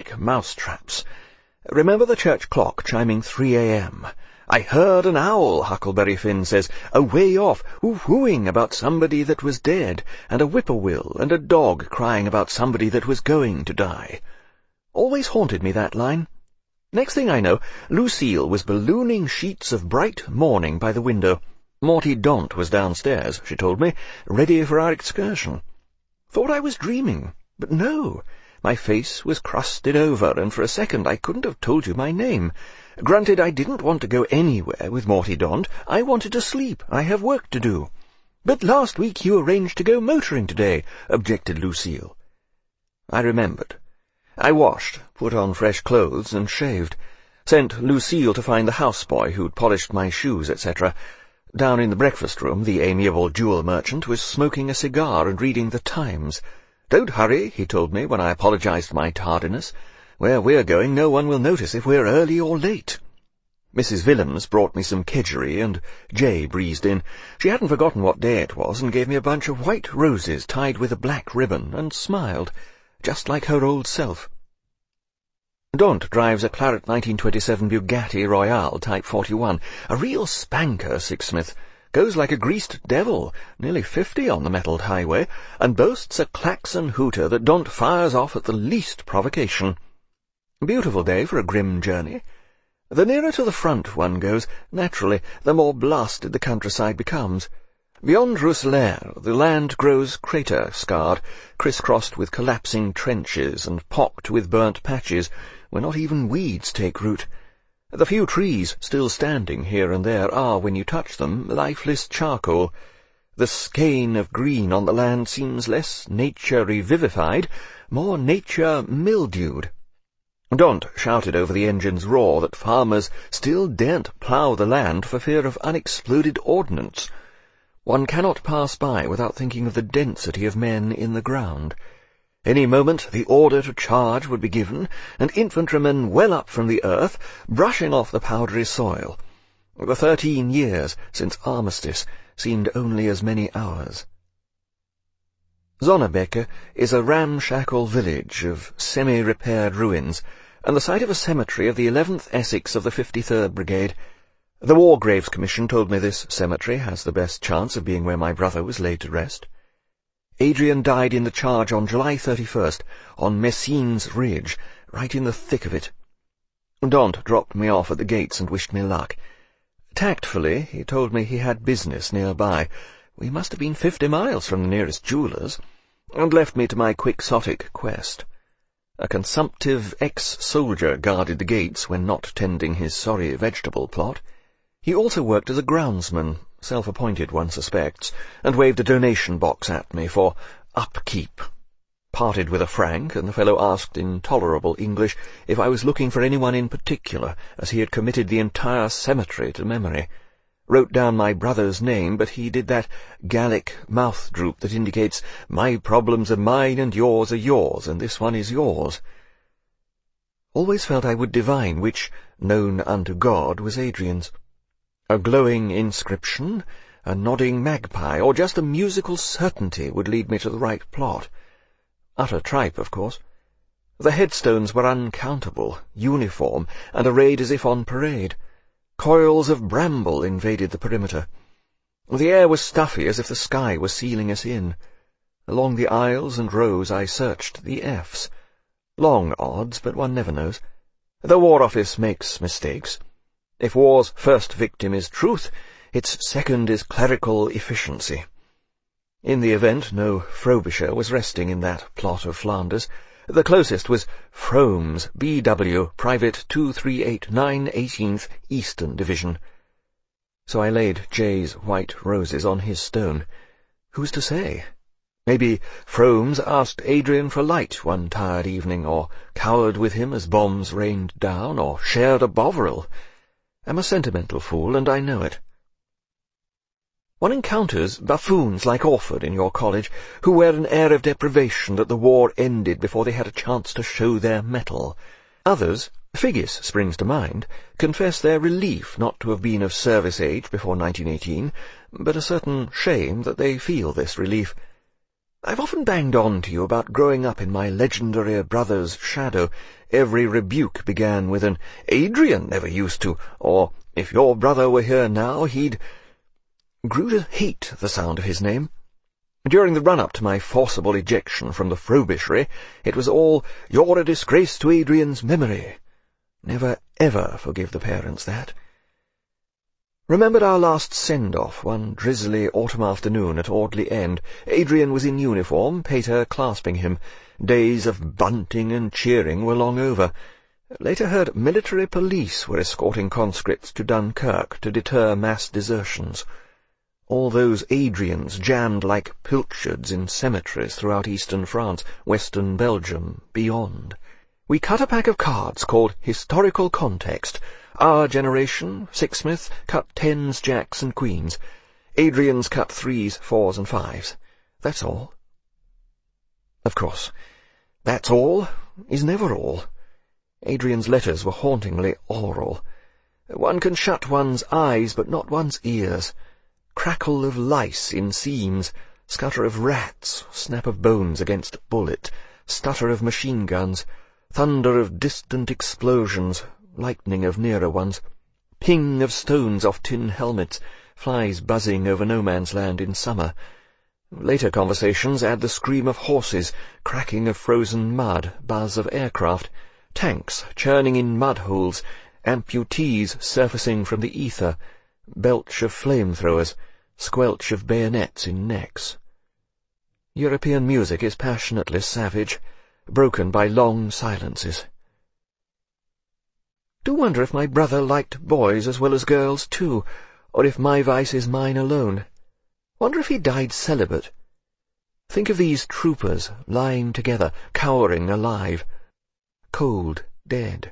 like mouse-traps. Remember the church clock chiming 3 a.m. "I heard an owl," Huckleberry Finn says, "away off, whoo-hooing about somebody that was dead, and a whippoorwill and a dog crying about somebody that was going to die." Always haunted me, that line. Next thing I know, Lucille was ballooning sheets of bright morning by the window. Morty Daunt was downstairs, she told me, ready for our excursion. Thought I was dreaming, but no. My face was crusted over, and for a second I couldn't have told you my name. Granted, I didn't want to go anywhere with Morty Daunt. I wanted to sleep. I have work to do. "But last week you arranged to go motoring today," objected Lucille. I remembered. I washed, put on fresh clothes, and shaved. Sent Lucille to find the houseboy who'd polished my shoes, etc. Down in the breakfast-room, the amiable jewel merchant was smoking a cigar and reading the Times. "Don't hurry," he told me when I apologized for my tardiness. "Where we're going, no one will notice if we're early or late." Mrs. Willems brought me some kedgeree, and Jay breezed in. She hadn't forgotten what day it was, and gave me a bunch of white roses tied with a black ribbon, and smiled, just like her old self. Daunt drives a claret 1927 Bugatti Royale Type 41, a real spanker, Sixsmith. Goes like a greased devil, nearly 50 on the metalled highway, and boasts a klaxon hooter that Daunt fires off at the least provocation. Beautiful day for a grim journey. The nearer to the front one goes, naturally, the more blasted the countryside becomes. Beyond Rousselare, the land grows crater-scarred, criss-crossed with collapsing trenches and pocked with burnt patches, where not even weeds take root. The few trees still standing here and there are, when you touch them, lifeless charcoal. The skein of green on the land seems less nature-revivified, more nature-mildewed. Daunt shouted over the engine's roar that farmers still daren't plough the land for fear of unexploded ordnance. One cannot pass by without thinking of the density of men in the ground. Any moment the order to charge would be given, and infantrymen well up from the earth, brushing off the powdery soil. The 13 years since armistice seemed only as many hours. Zonnebeke is a ramshackle village of semi-repaired ruins, and the site of a cemetery of the 11th Essex of the 53rd Brigade. The War Graves Commission told me this cemetery has the best chance of being where my brother was laid to rest. Adrian died in the charge on July 31st, on Messines Ridge, right in the thick of it. Daunt dropped me off at the gates and wished me luck. Tactfully, he told me he had business nearby. We must have been 50 miles from the nearest jeweller's, and left me to my quixotic quest. A consumptive ex-soldier guarded the gates when not tending his sorry vegetable plot. He also worked as a groundsman, self-appointed one suspects, and waved a donation box at me for upkeep. Parted with a franc, and the fellow asked in tolerable English if I was looking for anyone in particular, as he had committed the entire cemetery to memory. Wrote down my brother's name, but he did that Gallic mouth-droop that indicates, "My problems are mine and yours are yours, and this one is yours." Always felt I would divine which, known unto God, was Adrian's. A glowing inscription, a nodding magpie, or just a musical certainty would lead me to the right plot. Utter tripe, of course. The headstones were uncountable, uniform, and arrayed as if on parade. Coils of bramble invaded the perimeter. The air was stuffy, as if the sky was sealing us in. Along the aisles and rows I searched the Fs. Long odds, but one never knows. The War Office makes mistakes. If war's first victim is truth, its second is clerical efficiency. In the event, no Frobisher was resting in that plot of Flanders. The closest was Frome's B.W. Private 2389 18th Eastern Division. So I laid Jay's white roses on his stone. Who's to say? Maybe Frome's asked Adrian for light one tired evening, or cowered with him as bombs rained down, or shared a Bovril. I'm a sentimental fool, and I know it. One encounters buffoons like Orford in your college, who wear an air of deprivation that the war ended before they had a chance to show their mettle. Others, Figgis springs to mind, confess their relief not to have been of service age before 1918, but a certain shame that they feel this relief. I've often banged on to you about growing up in my legendary brother's shadow. Every rebuke began with an "Adrian never used to," or "If your brother were here now, he'd—" Grew to hate the sound of his name. During the run-up to my forcible ejection from the Frobishery, it was all, "You're a disgrace to Adrian's memory." Never ever forgive the parents that. Remembered our last send-off, one drizzly autumn afternoon at Audley End. Adrian was in uniform, Pater clasping him. Days of bunting and cheering were long over. Later heard military police were escorting conscripts to Dunkirk to deter mass desertions. All those Adrians jammed like pilchards in cemeteries throughout eastern France, western Belgium, beyond. We cut a pack of cards called Historical Context. Our generation, Sixsmith, cut 10s, jacks, and queens. Adrian's cut 3s, 4s, and 5s. That's all. Of course, that's all is never all. Adrian's letters were hauntingly oral. One can shut one's eyes, but not one's ears. Crackle of lice in seams, scutter of rats, snap of bones against bullet, stutter of machine guns, thunder of distant explosions, lightning of nearer ones, ping of stones off tin helmets, flies buzzing over no-man's land in summer. Later conversations add the scream of horses, cracking of frozen mud, buzz of aircraft, tanks churning in mud-holes, amputees surfacing from the ether, belch of flamethrowers, squelch of bayonets in necks. European music is passionately savage, broken by long silences. Do wonder if my brother liked boys as well as girls too, or if my vice is mine alone. Wonder if he died celibate. Think of these troopers lying together, cowering alive. Cold, dead.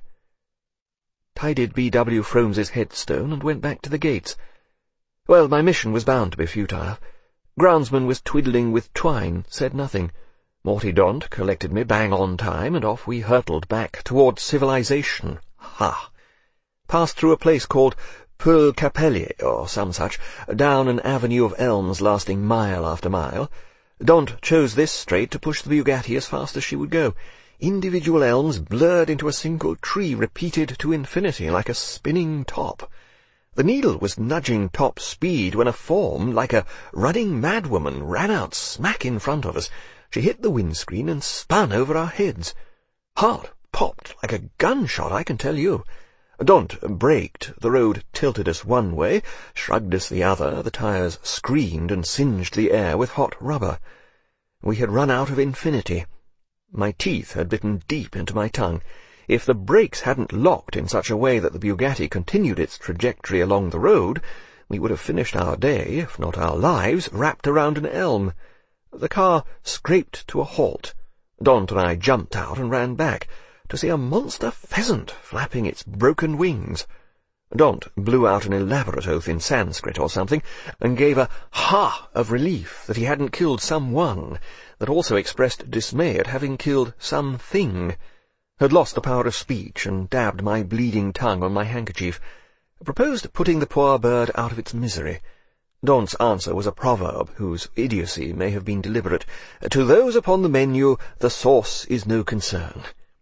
Tidied B.W. Fromes's headstone and went back to the gates. Well, my mission was bound to be futile. Groundsman was twiddling with twine, said nothing. Morty Daunt collected me bang on time, and off we hurtled back towards civilization. Ha! Passed through a place called Pearl Capelli, or some such, down an avenue of elms lasting mile after mile. Daunt chose this straight to push the Bugatti as fast as she would go. Individual elms blurred into a single tree, repeated to infinity like a spinning top. The needle was nudging top speed when a form, like a running madwoman, ran out smack in front of us. She hit the windscreen and spun over our heads. Heart popped like a gunshot, I can tell you. Daunt braked. The road tilted us one way, shrugged us the other. The tires screamed and singed the air with hot rubber. We had run out of infinity. My teeth had bitten deep into my tongue. If the brakes hadn't locked in such a way that the Bugatti continued its trajectory along the road, we would have finished our day, if not our lives, wrapped around an elm. The car scraped to a halt. Daunt and I jumped out and ran back to see a monster pheasant flapping its broken wings. Daunt blew out an elaborate oath in Sanskrit or something, and gave a ha of relief that he hadn't killed someone, that also expressed dismay at having killed something. Had lost the power of speech, and dabbed my bleeding tongue on my handkerchief. Proposed putting the poor bird out of its misery. Daunt's answer was a proverb, whose idiocy may have been deliberate. To those upon the menu, the sauce is no concern.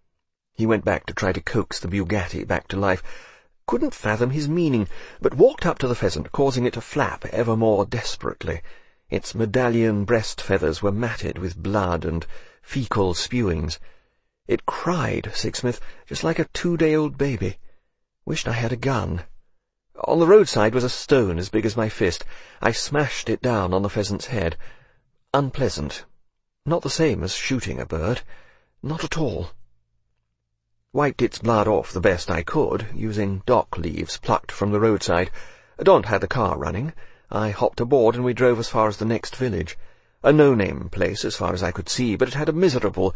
He went back to try to coax the Bugatti back to life. Couldn't fathom his meaning, but walked up to the pheasant, causing it to flap ever more desperately. Its medallion breast feathers were matted with blood and fecal spewings. It cried, Sixsmith, just like a 2-day-old baby. Wished I had a gun. On the roadside was a stone as big as my fist. I smashed it down on the pheasant's head. Unpleasant. Not the same as shooting a bird. Not at all. Wiped its blood off the best I could, using dock leaves plucked from the roadside. Daunt had the car running. I hopped aboard and we drove as far as the next village. A no-name place as far as I could see, but it had a miserable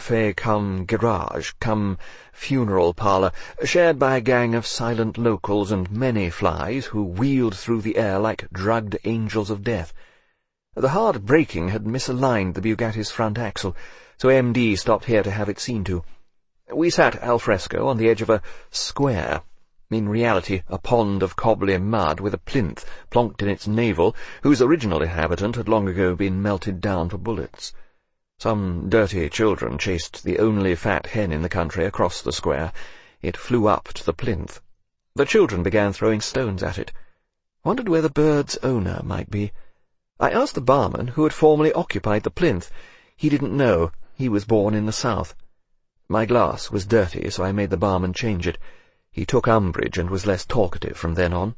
café-cum-garage-cum-funeral parlour, shared by a gang of silent locals and many flies who wheeled through the air like drugged angels of death. The hard braking had misaligned the Bugatti's front axle, so MD stopped here to have it seen to. We sat al fresco on the edge of a square. in reality a pond of cobbly mud with a plinth plonked in its navel, whose original inhabitant had long ago been melted down for bullets. Some dirty children chased the only fat hen in the country across the square. It flew up to the plinth. The children began throwing stones at it. Wondered where the bird's owner might be. I asked the barman who had formerly occupied the plinth. He didn't know. He was born in the south. My glass was dirty, so I made the barman change it. He took umbrage and was less talkative from then on.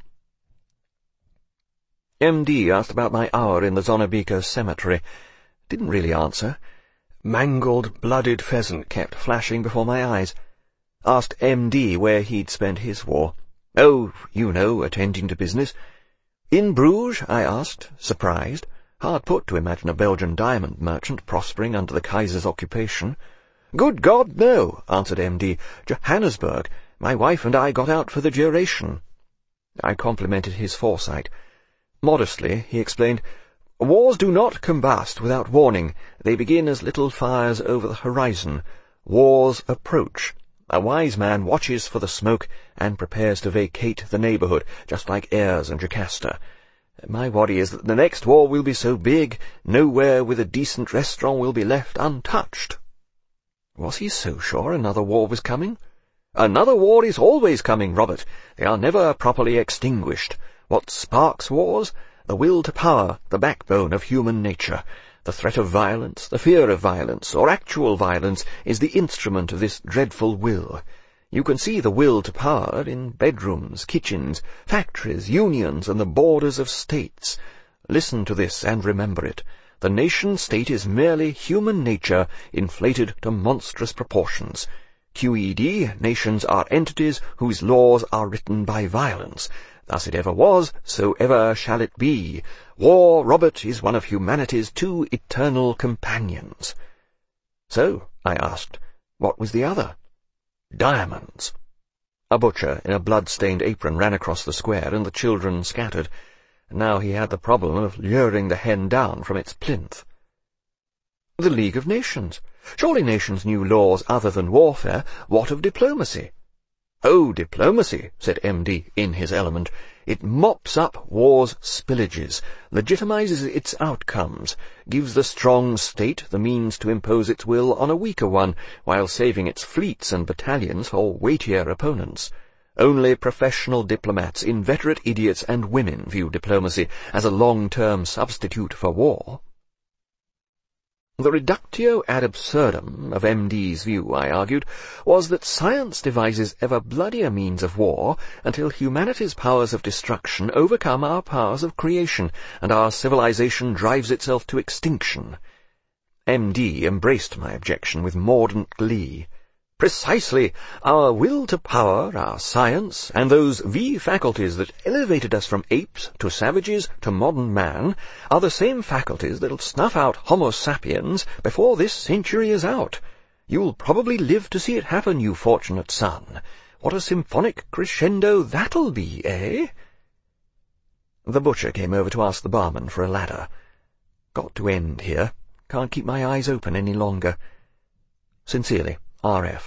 M.D. asked about my hour in the Zonobika cemetery. Didn't really answer. Mangled, blooded pheasant kept flashing before my eyes. Asked M.D. where he'd spent his war. Oh, you know, attending to business. In Bruges, I asked, surprised. Hard put to imagine a Belgian diamond merchant prospering under the Kaiser's occupation. Good God, no, answered M.D. Johannesburg. My wife and I got out for the duration. I complimented his foresight. Modestly, he explained, Wars do not combust without warning. They begin as little fires over the horizon. Wars approach. A wise man watches for the smoke and prepares to vacate the neighbourhood, just like Ayres and Jocasta. My worry is that the next war will be so big, nowhere with a decent restaurant will be left untouched. Was he so sure another war was coming? Another war is always coming, Robert. They are never properly extinguished. What sparks wars? The will to power, the backbone of human nature. The threat of violence, the fear of violence, or actual violence, is the instrument of this dreadful will. You can see the will to power in bedrooms, kitchens, factories, unions, and the borders of states. Listen to this and remember it. The nation-state is merely human nature inflated to monstrous proportions. QED, nations are entities whose laws are written by violence. Thus it ever was, so ever shall it be. War, Robert, is one of humanity's two eternal companions. So, I asked, what was the other? Diamonds. A butcher in a blood-stained apron ran across the square, and the children scattered. Now he had the problem of luring the hen down from its plinth. The League of Nations. Surely nations knew laws other than warfare. What of diplomacy? Oh, diplomacy, said M.D. in his element. It mops up war's spillages, legitimizes its outcomes, gives the strong state the means to impose its will on a weaker one, while saving its fleets and battalions for weightier opponents. Only professional diplomats, inveterate idiots, and women view diplomacy as a long-term substitute for war. The reductio ad absurdum of M.D.'s view, I argued, was that science devises ever bloodier means of war until humanity's powers of destruction overcome our powers of creation, and our civilization drives itself to extinction. M.D. embraced my objection with mordant glee. Precisely, our will to power, our science, and those faculties that elevated us from apes to savages to modern man, are the same faculties that'll snuff out Homo sapiens before this century is out. You'll probably live to see it happen, you fortunate son. What a symphonic crescendo that'll be, eh? The butcher came over to ask the barman for a ladder. Got to end here. Can't keep my eyes open any longer. Sincerely, R.F.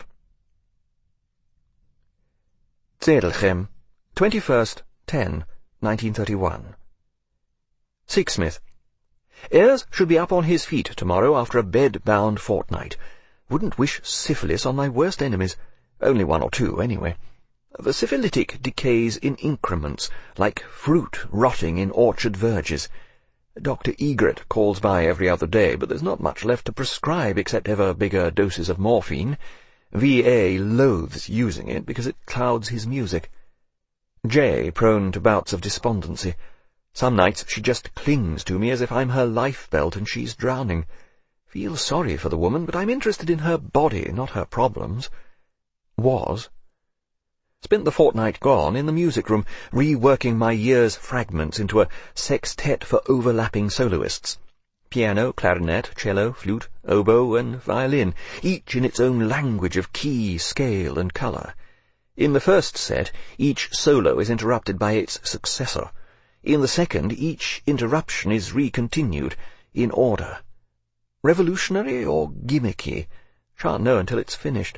Zedelgem, 21st 10, 1931. Sixsmith. Ayres should be up on his feet tomorrow after a bed-bound fortnight. Wouldn't wish syphilis on my worst enemies. Only one or two, anyway. The syphilitic decays in increments, like fruit rotting in orchard verges. Dr. Egret calls by every other day, but there's not much left to prescribe except ever bigger doses of morphine. V.A. loathes using it because it clouds his music. J. prone to bouts of despondency. Some nights she just clings to me as if I'm her lifebelt and she's drowning. Feel sorry for the woman, but I'm interested in her body, not her problems. Was. Spent the fortnight gone in the music room, reworking my year's fragments into a sextet for overlapping soloists. Piano, clarinet, cello, flute, oboe, and violin, each in its own language of key, scale, and colour. In the first set, each solo is interrupted by its successor. In the second, each interruption is recontinued, in order. Revolutionary or gimmicky? Shan't know until it's finished.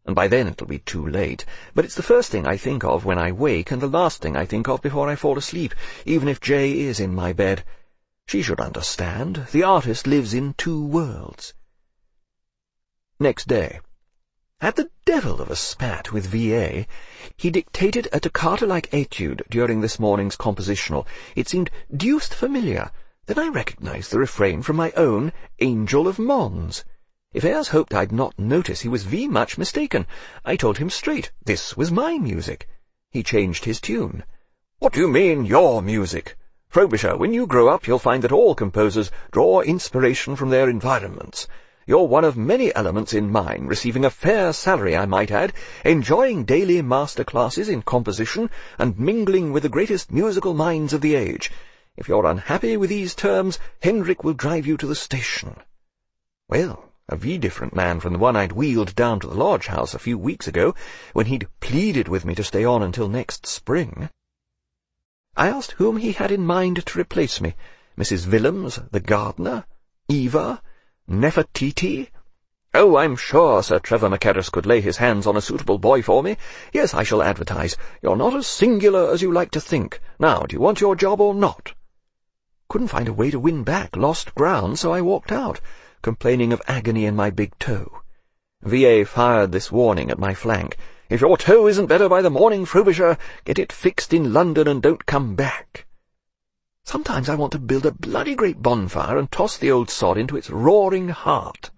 and by then it'll be too late. But it's the first thing I think of when I wake, and the last thing I think of before I fall asleep, even if Jay is in my bed. She should understand. The artist lives in two worlds. Next day. Had the devil of a spat with V.A. He dictated a toccata-like etude during this morning's compositional. It seemed deuced familiar. Then I recognized the refrain from my own Angel of Mons. If Ayres hoped I'd not notice, he was much mistaken. I told him straight, this was my music. He changed his tune. "What do you mean, your music? Frobisher, when you grow up, you'll find that all composers draw inspiration from their environments. You're one of many elements in mine, receiving a fair salary, I might add, enjoying daily master classes in composition, and mingling with the greatest musical minds of the age. If you're unhappy with these terms, Hendrik will drive you to the station." Well, a different man from the one I'd wheeled down to the lodge house a few weeks ago, when he'd pleaded with me to stay on until next spring. I asked whom he had in mind to replace me. Mrs. Willems, the gardener? Eva? Nefertiti? "Oh, I'm sure Sir Trevor Macarus could lay his hands on a suitable boy for me. Yes, I shall advertise. You're not as singular as you like to think. Now, do you want your job or not?" Couldn't find a way to win back lost ground, so I walked out, complaining of agony in my big toe. V.A. fired this warning at my flank. "If your toe isn't better by the morning, Frobisher, get it fixed in London and don't come back." Sometimes I want to build a bloody great bonfire and toss the old sod into its roaring heart.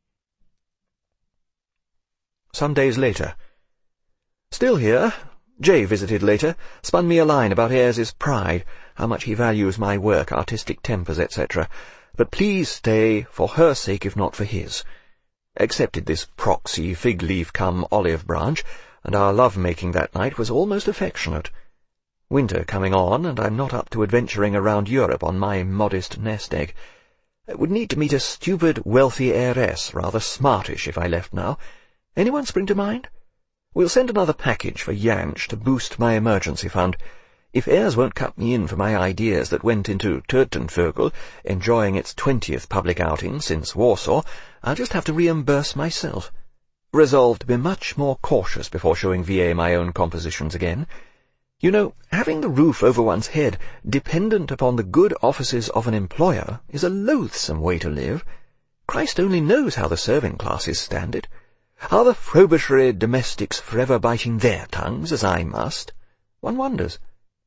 Some days later. Still here. Jay visited later, spun me a line about Ayres's pride, how much he values my work, artistic tempers, etc. But please stay, for her sake if not for his. Accepted this proxy fig-leaf come olive branch, and our love-making that night was almost affectionate. Winter coming on, and I'm not up to adventuring around Europe on my modest nest-egg. I would need to meet a stupid, wealthy heiress, rather smartish if I left now. Anyone spring to mind? We'll send another package for Jansch to boost my emergency fund. If Ayres won't cut me in for my ideas that went into Teutonvögel, enjoying its 20th public outing since Warsaw, I'll just have to reimburse myself. Resolved to be much more cautious before showing V.A. my own compositions again. You know, having the roof over one's head dependent upon the good offices of an employer is a loathsome way to live. Christ only knows how the serving classes stand it. Are the Frobishery domestics forever biting their tongues, as I must? One wonders.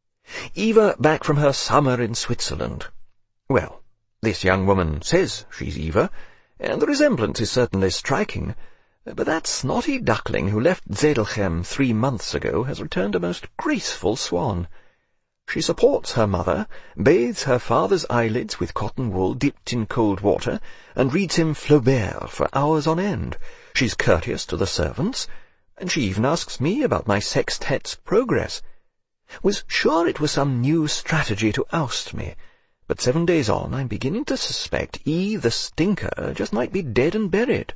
Eva back from her summer in Switzerland. Well, this young woman says she's Eva, and the resemblance is certainly striking. But that snotty duckling who left Zedelgem 3 months ago has returned a most graceful swan. She supports her mother, bathes her father's eyelids with cotton wool dipped in cold water, and reads him Flaubert for hours on end. She's courteous to the servants, and she even asks me about my sextet's progress. Was sure it was some new strategy to oust me, but 7 days on I'm beginning to suspect E. the Stinker just might be dead and buried.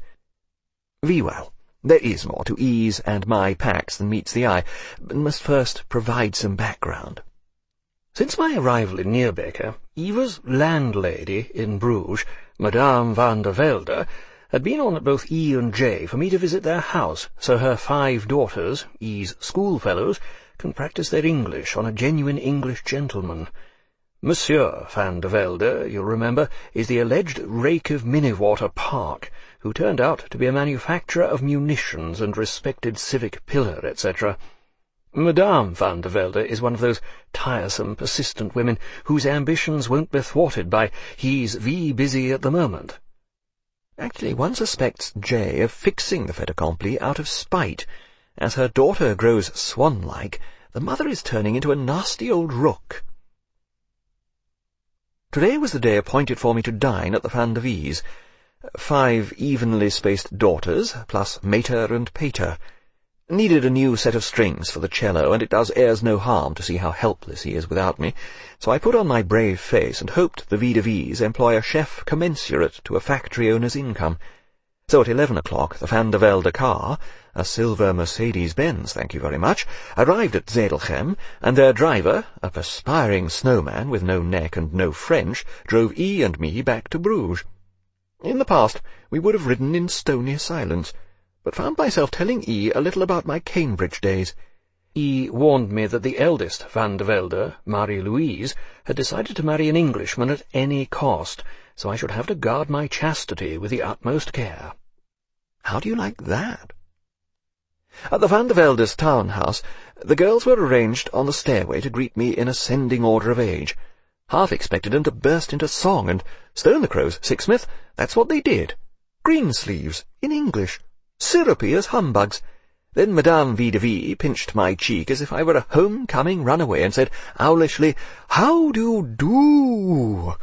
Well, there is more to E's and my packs than meets the eye, but must first provide some background. Since my arrival in Neerbeker, Eva's landlady in Bruges, Madame van der Velde, had been on at both E and J for me to visit their house, so her 5 daughters, E's schoolfellows, can practice their English on a genuine English gentleman. Monsieur van der Velde, you'll remember, is the alleged rake of Minnewater Park, who turned out to be a manufacturer of munitions and respected civic pillar, etc. Madame van der Velde is one of those tiresome, persistent women whose ambitions won't be thwarted by "he's busy at the moment." Actually, one suspects J of fixing the fait accompli out of spite. As her daughter grows swan-like, the mother is turning into a nasty old rook. Today was the day appointed for me to dine at the Van der Wies. 5 evenly spaced daughters, plus mater and pater. Needed a new set of strings for the cello, and it does Ayres no harm to see how helpless he is without me, so I put on my brave face and hoped the Van der Wies employ a chef commensurate to a factory owner's income. So at 11 o'clock the Van der Velde car, a silver Mercedes-Benz, thank you very much, arrived at Zedelgem, and their driver, a perspiring snowman with no neck and no French, drove E and me back to Bruges. In the past we would have ridden in stony silence, but found myself telling E. a little about my Cambridge days. E. warned me that the eldest Van de Velde, Marie-Louise, had decided to marry an Englishman at any cost, so I should have to guard my chastity with the utmost care. How do you like that? At the Van de Velde's townhouse, the girls were arranged on the stairway to greet me in ascending order of age. Half expected them to burst into song, and stone the crows, Sixsmith, that's what they did. Greensleeves, in English, syrupy as humbugs. Then Madame V. de V. pinched my cheek as if I were a home-coming runaway, and said owlishly, "How do you do?"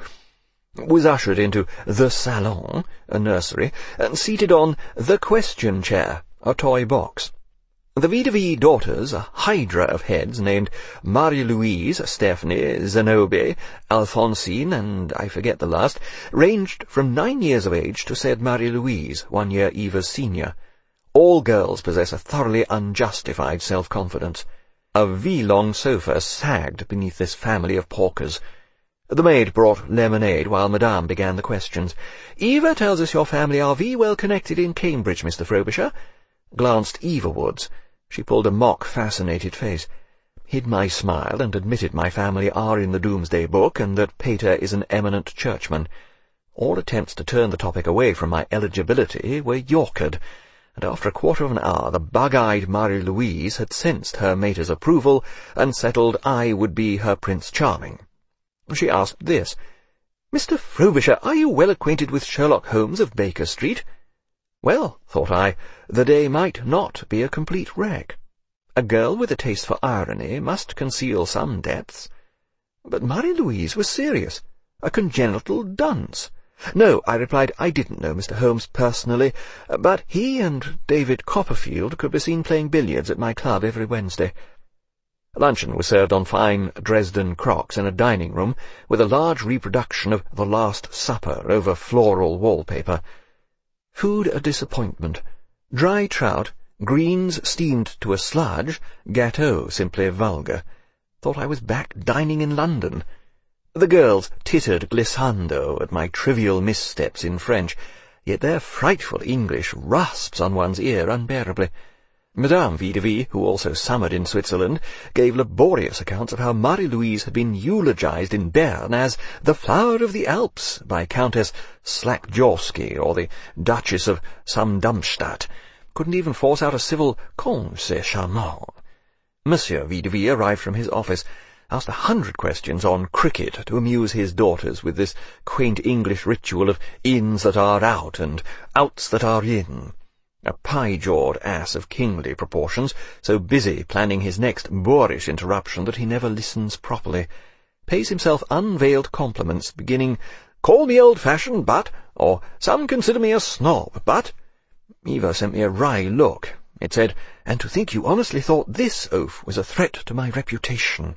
Was ushered into the salon, a nursery, and seated on the question chair, a toy box. The V. de V. daughters, a hydra of heads named Marie-Louise, Stephanie, Zenobie, Alphonsine, and I forget the last, ranged from 9 years of age to said Marie-Louise, 1 year Eva's senior. All girls possess a thoroughly unjustified self-confidence. A V-long sofa sagged beneath this family of porkers. The maid brought lemonade while Madame began the questions. "Eva tells us your family are well connected in Cambridge, Mr. Frobisher." Glanced Evawards. She pulled a mock-fascinated face, hid my smile, and admitted my family are in the Doomsday Book, and that Pater is an eminent churchman. All attempts to turn the topic away from my eligibility were Yorkered, and after a quarter of an hour the bug-eyed Marie-Louise had sensed her mater's approval, and settled I would be her Prince Charming. She asked this: "Mr. Frobisher, are you well acquainted with Sherlock Holmes of Baker Street?" Well, thought I, the day might not be a complete wreck. A girl with a taste for irony must conceal some depths. But Marie-Louise was serious. A congenital dunce. "No," I replied, "I didn't know Mr. Holmes personally, but he and David Copperfield could be seen playing billiards at my club every Wednesday." Luncheon was served on fine Dresden crocks in a dining-room, with a large reproduction of The Last Supper over floral wallpaper. Food a disappointment. Dry trout, greens steamed to a sludge, gâteau simply vulgar. Thought I was back dining in London. The girls tittered glissando at my trivial missteps in French, yet their frightful English rasps on one's ear unbearably. Madame V. de V., who also summered in Switzerland, gave laborious accounts of how Marie-Louise had been eulogized in Berne as the flower of the Alps by Countess Slackjawski or the Duchess of Darmstadt. Couldn't even force out a civil "Comme c'est charmant." Monsieur V. de V. arrived from his office, asked 100 questions on cricket to amuse his daughters with this quaint English ritual of ins that are out and outs that are in. A pie-jawed ass of kingly proportions, so busy planning his next boorish interruption that he never listens properly. Pays himself unveiled compliments, beginning, "Call me old-fashioned, but," or "Some consider me a snob, but." Eva sent me a wry look. It said, "And to think you honestly thought this oaf was a threat to my reputation."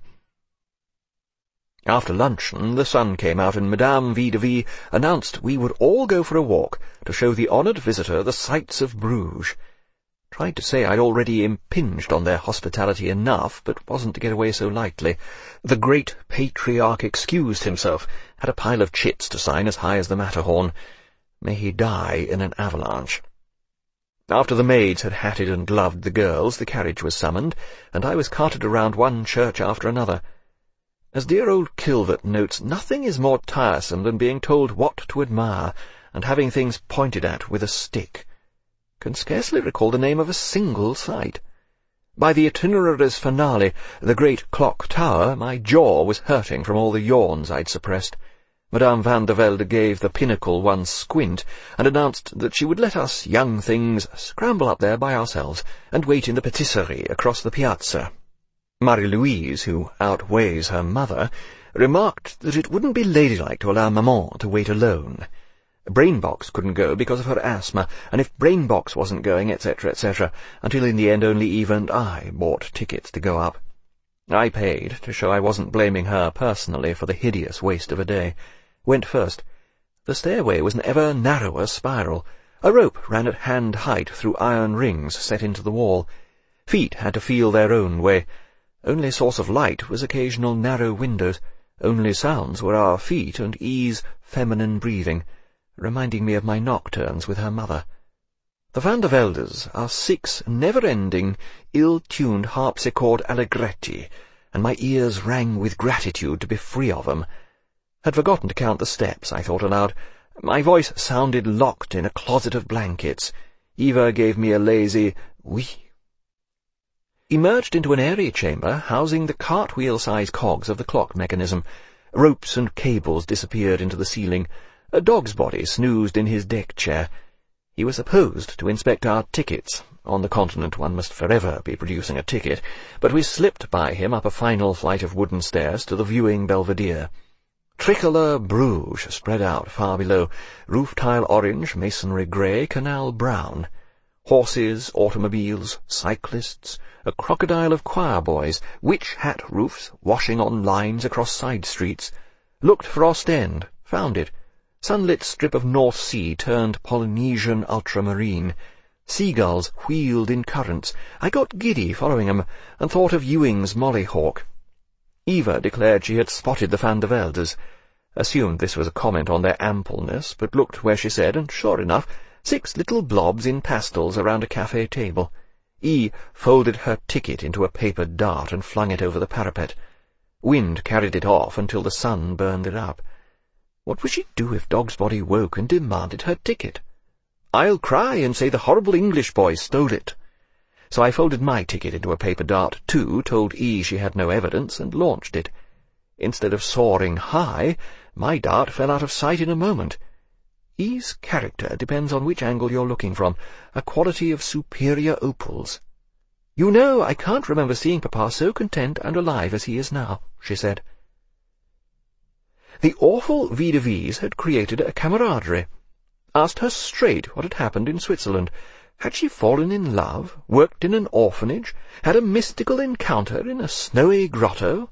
After luncheon the sun came out, and Madame V. de V. announced we would all go for a walk to show the honoured visitor the sights of Bruges. Tried to say I'd already impinged on their hospitality enough, but wasn't to get away so lightly. The great patriarch excused himself, had a pile of chits to sign as high as the Matterhorn. May he die in an avalanche. After the maids had hatted and gloved the girls, the carriage was summoned, and I was carted around one church after another. As dear old Kilvert notes, nothing is more tiresome than being told what to admire, and having things pointed at with a stick. Can scarcely recall the name of a single sight. By the itinerary's finale, the great clock tower, my jaw was hurting from all the yawns I'd suppressed. Madame Van de Velde gave the pinnacle one squint, and announced that she would let us young things scramble up there by ourselves, and wait in the patisserie across the piazza. Marie-Louise, who outweighs her mother, remarked that it wouldn't be ladylike to allow Maman to wait alone. Brainbox couldn't go because of her asthma, and if Brainbox wasn't going, etc., etc., until in the end only Eva and I bought tickets to go up. I paid, to show I wasn't blaming her personally for the hideous waste of a day. Went first. The stairway was an ever narrower spiral. A rope ran at hand height through iron rings set into the wall. Feet had to feel their own way. Only source of light was occasional narrow windows. Only sounds were our feet and E's feminine breathing, reminding me of my nocturnes with her mother. The Van der Veldes are 6 never-ending, ill-tuned harpsichord allegretti, and my ears rang with gratitude to be free of them. Had forgotten to count the steps, I thought aloud. My voice sounded locked in a closet of blankets. Eva gave me a lazy "oui." Emerged into an airy chamber housing the cartwheel-size cogs of the clock mechanism. Ropes and cables disappeared into the ceiling. A dog's body snoozed in his deck chair. He was supposed to inspect our tickets. On the continent one must forever be producing a ticket, but we slipped by him up a final flight of wooden stairs to the viewing belvedere. Tricolour Bruges spread out far below, roof-tile orange, masonry grey, canal brown. Horses, automobiles, cyclists, a crocodile of choir-boys, witch-hat roofs washing on lines across side streets. Looked for Ostend, found it. Sunlit strip of North Sea turned Polynesian ultramarine. Seagulls wheeled in currents. I got giddy following 'em, and thought of Ewing's mollyhawk. Eva declared she had spotted the Van der Veldes. Assumed this was a comment on their ampleness, but looked where she said, and sure enough, 6 little blobs in pastels around a cafe table. E folded her ticket into a paper dart and flung it over the parapet. Wind carried it off until the sun burned it up. What would she do if Dogsbody woke and demanded her ticket? "I'll cry and say the horrible English boy stole it." So I folded my ticket into a paper dart too, told E she had no evidence, and launched it. Instead of soaring high, my dart fell out of sight in a moment. E's character depends on which angle you're looking from, a quality of superior opals. "You know, I can't remember seeing Papa so content and alive as he is now," she said. The awful Vie de V's had created a camaraderie. Asked her straight what had happened in Switzerland. Had she fallen in love, worked in an orphanage, had a mystical encounter in a snowy grotto?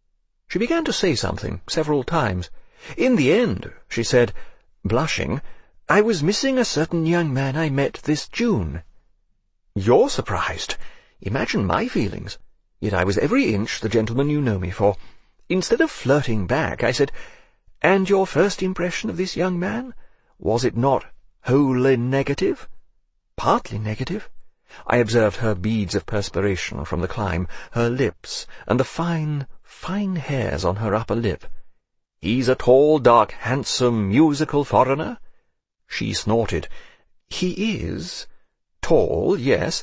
She began to say something several times. In the end, she said, blushing, "I was missing a certain young man I met this June." You're surprised. Imagine my feelings. Yet I was every inch the gentleman you know me for. Instead of flirting back, I said, "And your first impression of this young man? Was it not wholly negative?" "Partly negative." I observed her beads of perspiration from the climb, her lips, and the fine, fine hairs on her upper lip. "He's a tall, dark, handsome, musical foreigner?" She snorted. "He is. Tall, yes.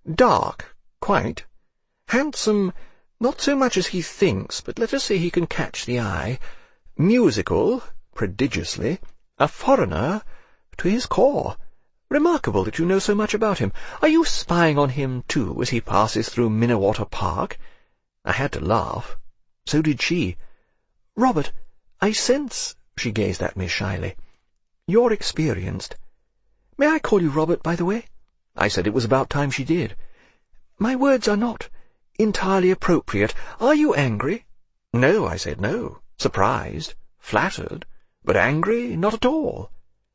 Dark, quite. Handsome, not so much as he thinks, but let us say he can catch the eye. Musical, prodigiously. A foreigner, to his core. Remarkable that you know so much about him. Are you spying on him, too, as he passes through Minnewater Park?" I had to laugh. So did she. "Robert, I sense—" She gazed at me shyly. "You're experienced." "May I call you Robert, by the way?" I said it was about time she did. "My words are not entirely appropriate. Are you angry?" "No," I said, "no. Surprised, flattered, but angry, not at all.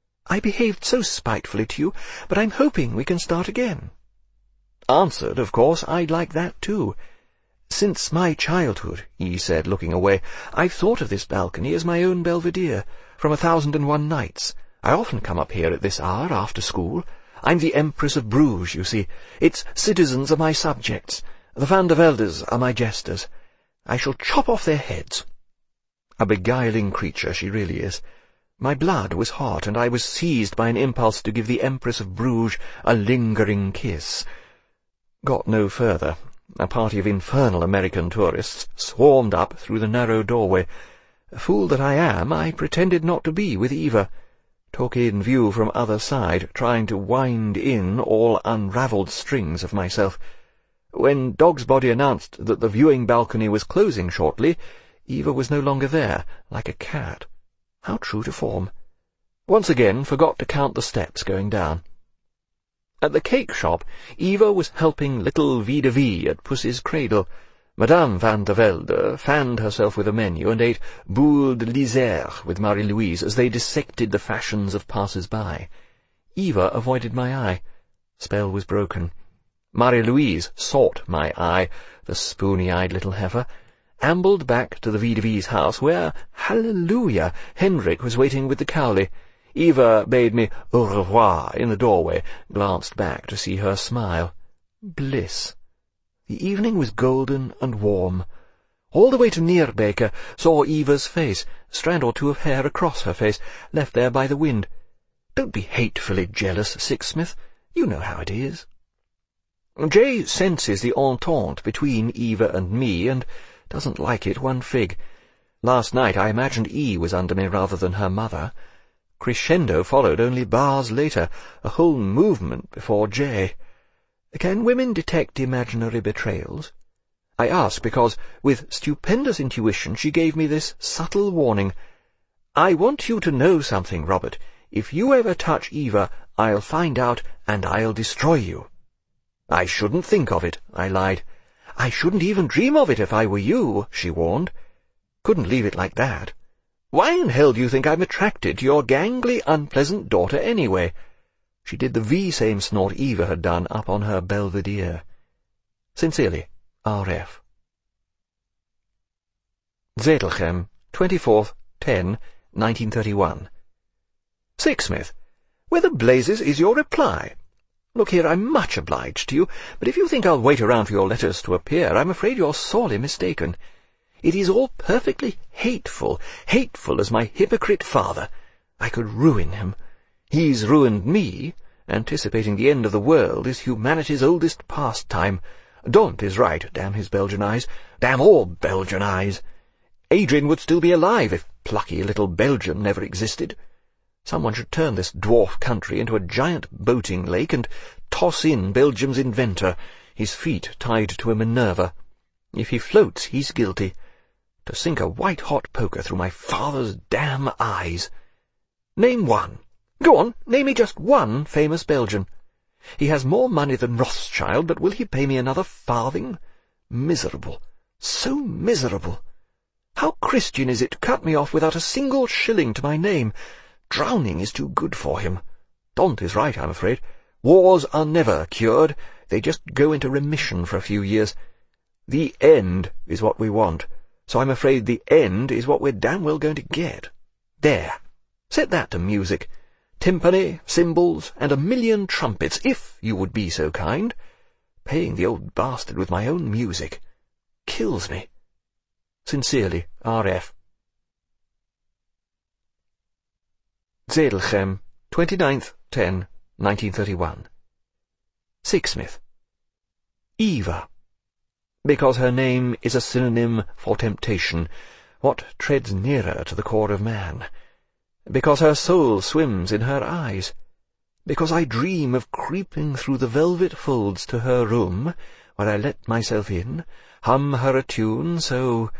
I behaved so spitefully to you, but I'm hoping we can start again." Answered, of course, I'd like that too. "Since my childhood," he said, looking away, "I've thought of this balcony as my own belvedere, from 1001 Nights. I often come up here at this hour after school. I'm the Empress of Bruges, you see. Its citizens are my subjects. The Van der Veldes are my jesters. I shall chop off their heads." A beguiling creature she really is. My blood was hot, and I was seized by an impulse to give the Empress of Bruges a lingering kiss. Got no further. A party of infernal American tourists swarmed up through the narrow doorway. Fool that I am, I pretended not to be with Eva. Took in view from other side, trying to wind in all unravelled strings of myself. When Dogsbody announced that the viewing balcony was closing shortly, Eva was no longer there, like a cat. How true to form. Once again forgot to count the steps going down. At the cake shop, Eva was helping little Vie de Vie at Pussy's cradle. Madame Van der Velde fanned herself with a menu and ate boule de lizère with Marie-Louise as they dissected the fashions of passers-by. Eva avoided my eye. Spell was broken. Marie-Louise sought my eye, the spoony-eyed little heifer, ambled back to the Vie de V's house, where, hallelujah, Hendrik was waiting with the Cowley. Eva bade me au revoir in the doorway, glanced back to see her smile. Bliss. The evening was golden and warm. All the way to Neerbaker saw Eva's face, a strand or two of hair across her face, left there by the wind. Don't be hatefully jealous, Sixsmith. You know how it is. Jay senses the entente between Eva and me, and doesn't like it one fig. Last night I imagined E was under me rather than her mother. Crescendo followed only bars later, a whole movement before J. Can women detect imaginary betrayals? I ask because, with stupendous intuition, she gave me this subtle warning. I want you to know something, Robert. If you ever touch Eva, I'll find out, and I'll destroy you. I shouldn't think of it, I lied. I shouldn't even dream of it if I were you, she warned. Couldn't leave it like that. Why in hell do you think I'm attracted to your gangly, unpleasant daughter anyway? She did the V-same snort Eva had done up on her belvedere. Sincerely, R.F. Zedelgem, 24th, 10, 1931. Sixsmith, where the blazes is your reply? Look here, I'm much obliged to you, but if you think I'll wait around for your letters to appear, I'm afraid you're sorely mistaken. It is all perfectly hateful, hateful as my hypocrite father. I could ruin him. He's ruined me. Anticipating the end of the world is humanity's oldest pastime. Daunt is right, damn his Belgian eyes. Damn all Belgian eyes. Adrian would still be alive if plucky little Belgium never existed. Someone should turn this dwarf country into a giant boating lake and toss in Belgium's inventor, his feet tied to a Minerva. If he floats, he's guilty. To sink a white-hot poker through my father's damn eyes. Name one. Go on, name me just one famous Belgian. He has more money than Rothschild, but will he pay me another farthing? Miserable. So miserable. How Christian is it to cut me off without a single shilling to my name? Drowning is too good for him. Daunt is right, I'm afraid. Wars are never cured. They just go into remission for a few years. The end is what we want, so I'm afraid the end is what we're damn well going to get. There. Set that to music. Timpani, cymbals, and 1,000,000 trumpets, if you would be so kind. Paying the old bastard with my own music kills me. Sincerely, R.F. Zedelgem, 29th, 10, 1931. Sixsmith. Eva. Because her name is a synonym for temptation, what treads nearer to the core of man? Because her soul swims in her eyes? Because I dream of creeping through the velvet folds to her room, where I let myself in, hum her a tune so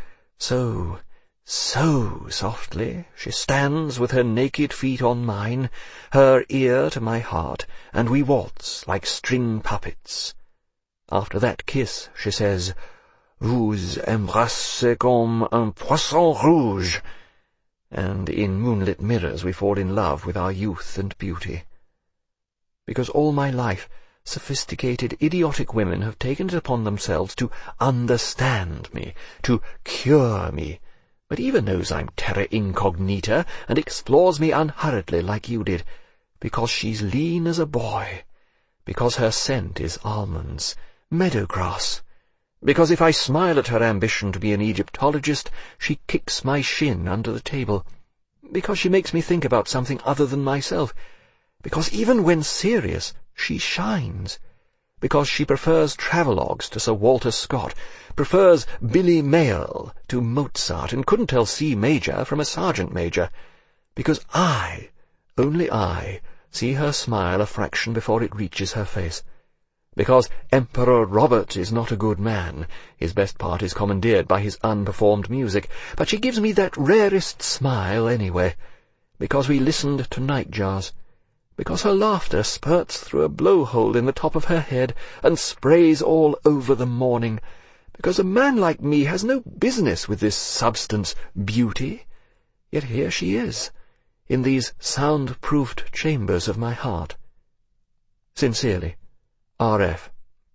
softly, she stands with her naked feet on mine, her ear to my heart, and we waltz like string puppets. After that kiss, she says, "Vous embrassez comme un poisson rouge," and in moonlit mirrors we fall in love with our youth and beauty. Because all my life, sophisticated, idiotic women have taken it upon themselves to understand me, to cure me, but Eva knows I'm terra incognita and explores me unhurriedly like you did, because she's lean as a boy, because her scent is almonds, meadow grass, because if I smile at her ambition to be an Egyptologist, she kicks my shin under the table, because she makes me think about something other than myself, because even when serious, she shines, because she prefers travelogues to Sir Walter Scott, prefers Billy Mayall to Mozart, and couldn't tell C major from a sergeant major, because I, only I, see her smile a fraction before it reaches her face, because Emperor Robert is not a good man, his best part is commandeered by his unperformed music, but she gives me that rarest smile anyway, because we listened to nightjars, because her laughter spurts through a blowhole in the top of her head and sprays all over the morning, because a man like me has no business with this substance beauty, yet here she is, in these sound-proofed chambers of my heart. Sincerely, R.F.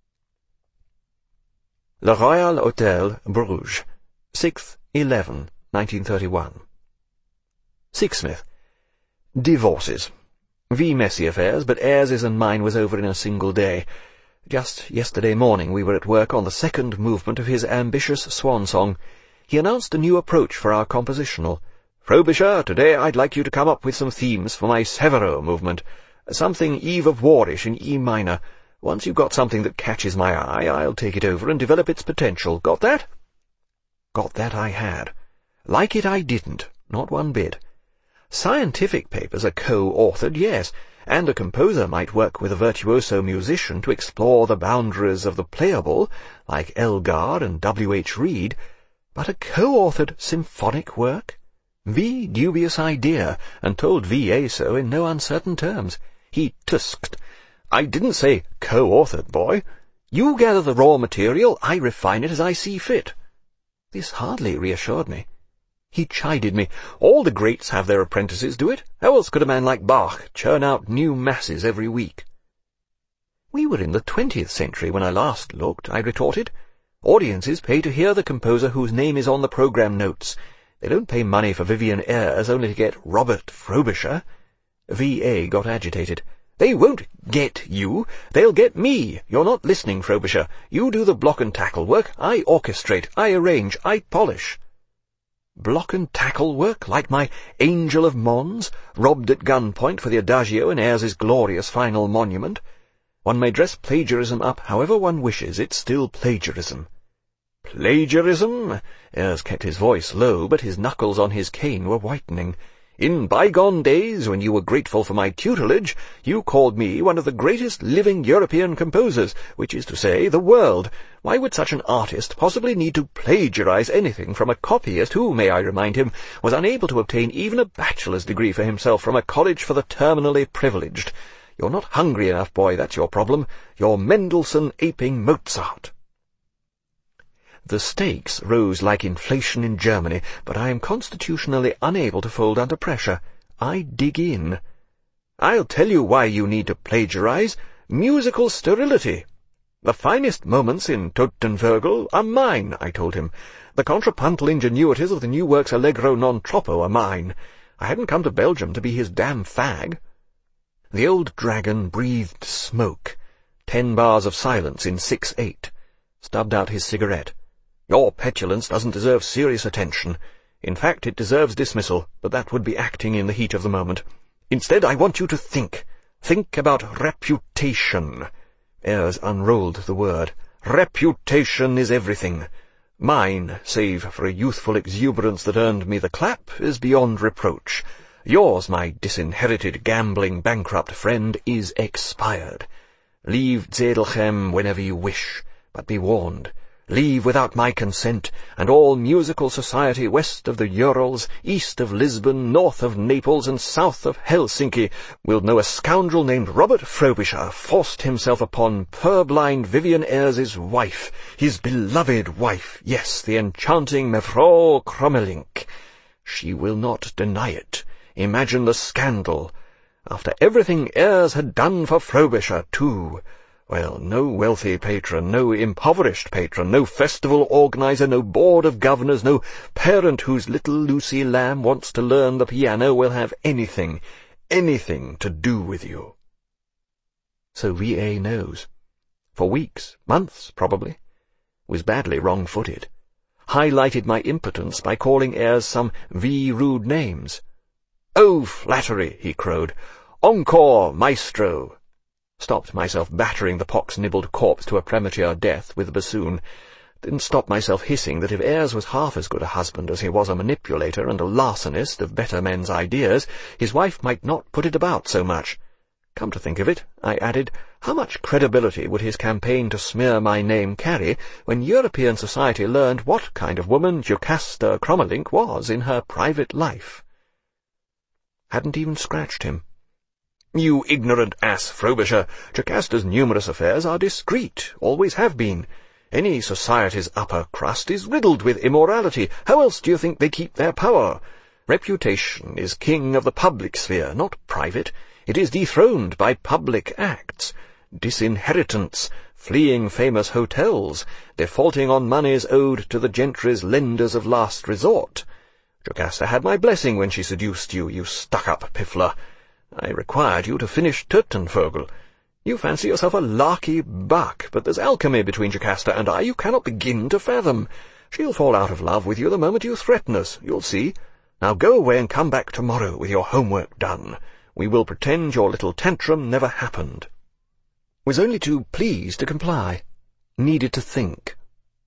Le Royal Hotel, Bruges, 6th, 11, 1931. Sixsmith. Divorces. Messy affairs, but Ayres's and mine was over in a single day. Just yesterday morning we were at work on the second movement of his ambitious swan song. He announced a new approach for our compositional. "Frobisher, today I'd like you to come up with some themes for my Severo movement. Something Eve of Warish in E minor. Once you've got something that catches my eye, I'll take it over and develop its potential. Got that?" Got that I had. Like it I didn't, not one bit. Scientific papers are co-authored, yes, and a composer might work with a virtuoso musician to explore the boundaries of the playable, like Elgar and W.H. Reed, but a co-authored symphonic work? V. dubious idea, and told V.A. so in no uncertain terms. He tusked. "I didn't say co-authored, boy. You gather the raw material, I refine it as I see fit." This hardly reassured me. He chided me. "All the greats have their apprentices do it. How else could a man like Bach churn out new masses every week?" "We were in the 20th century when I last looked," I retorted. "Audiences pay to hear the composer whose name is on the programme notes. They don't pay money for Vivian Ayres only to get Robert Frobisher." V.A. got agitated. "They won't get you. They'll get me. You're not listening, Frobisher. You do the block and tackle work. I orchestrate. I arrange. I polish." Block and tackle work, like my Angel of Mons, robbed at gunpoint for the Adagio in Ayres's glorious final monument. One may dress plagiarism up however one wishes, it's still plagiarism. "Plagiarism?" Ayres kept his voice low, but his knuckles on his cane were whitening. "In bygone days, when you were grateful for my tutelage, you called me one of the greatest living European composers, which is to say, the world. Why would such an artist possibly need to plagiarize anything from a copyist who, may I remind him, was unable to obtain even a bachelor's degree for himself from a college for the terminally privileged? You're not hungry enough, boy, that's your problem. You're Mendelssohn aping Mozart." The stakes rose like inflation in Germany, but I am constitutionally unable to fold under pressure. I dig in. "I'll tell you why you need to plagiarize. Musical sterility. The finest moments in Todtenvögel are mine," I told him. "The contrapuntal ingenuities of the new work's Allegro non troppo are mine. I hadn't come to Belgium to be his damn fag." The old dragon breathed smoke. 10 bars of silence in 6/8. Stubbed out his cigarette. "Your petulance doesn't deserve serious attention. In fact, it deserves dismissal, but that would be acting in the heat of the moment. Instead, I want you to think. Think about reputation." Ayres unrolled the word. "Reputation is everything. Mine, save for a youthful exuberance that earned me the clap, is beyond reproach. Yours, my disinherited, gambling, bankrupt friend, is expired. Leave Zedelgem whenever you wish, but be warned. Leave without my consent, and all musical society west of the Urals, east of Lisbon, north of Naples, and south of Helsinki will know a scoundrel named Robert Frobisher forced himself upon purblind Vivian Ayres's wife, his beloved wife, yes, the enchanting Mevrouw Krommelink. She will not deny it. Imagine the scandal. After everything Ayres had done for Frobisher, too. Well, no wealthy patron, no impoverished patron, no festival organizer, no board of governors, no parent whose little Lucy Lamb wants to learn the piano will have anything to do with you." So V.A. knows. For weeks, months, probably. Was badly wrong-footed. Highlighted my impotence by calling Ayres some rude names. "Oh, flattery," he crowed. "Encore, maestro." Stopped myself battering the pox-nibbled corpse to a premature death with the bassoon. Didn't stop myself hissing that if Ayres was half as good a husband as he was a manipulator and a larcenist of better men's ideas, his wife might not put it about so much. Come to think of it, I added, how much credibility would his campaign to smear my name carry when European society learned what kind of woman Jocasta Krommelink was in her private life? Hadn't even scratched him. "You ignorant ass, Frobisher. Jocasta's numerous affairs are discreet, always have been. Any society's upper crust is riddled with immorality. How else do you think they keep their power? Reputation is king of the public sphere, not private. It is dethroned by public acts. Disinheritance, fleeing famous hotels, defaulting on moneys owed to the gentry's lenders of last resort. Jocasta had my blessing when she seduced you, you stuck-up piffler. I required you to finish Teutonvogel. You fancy yourself a larky buck, but there's alchemy between Jocasta and I you cannot begin to fathom. She'll fall out of love with you the moment you threaten us, you'll see. Now go away and come back tomorrow with your homework done. We will pretend your little tantrum never happened. Was only too pleased to comply. Needed to think.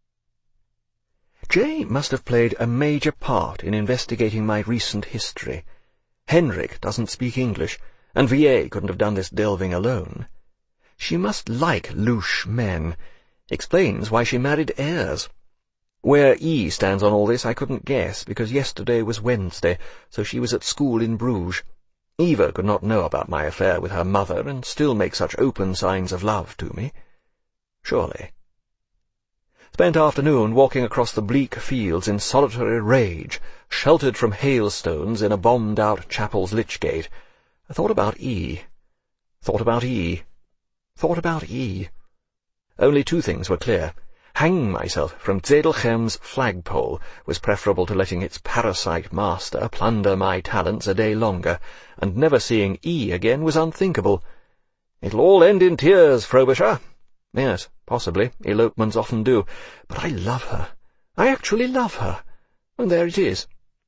J must have played a major part in investigating my recent history. Henrik doesn't speak English, and V.A. couldn't have done this delving alone. She must like louche men. Explains why she married Ayres. Where E stands on all this I couldn't guess, because yesterday was Wednesday, so she was at school in Bruges. Eva could not know about my affair with her mother, and still make such open signs of love to me. Surely. Spent afternoon walking across the bleak fields in solitary rage, sheltered from hailstones in a bombed-out chapel's lich-gate. I thought about E. Thought about E. Thought about E. Only two things were clear. Hanging myself from Zedelchem's flagpole was preferable to letting its parasite master plunder my talents a day longer, and never seeing E again was unthinkable. It'll all end in tears, Frobisher. Yes, possibly. Elopements often do. But I love her. I actually love her. And there it is.